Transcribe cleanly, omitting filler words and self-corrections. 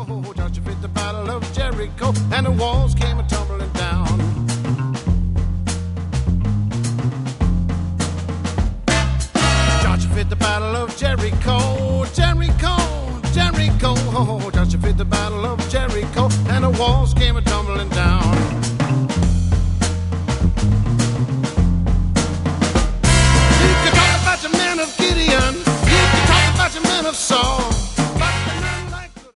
Oh, Joshua fit the battle of Jericho, and the walls came a tumbling down. Joshua fit the battle of Jericho, Jericho, Jericho. Oh, Joshua fit the battle of Jericho, and the walls came a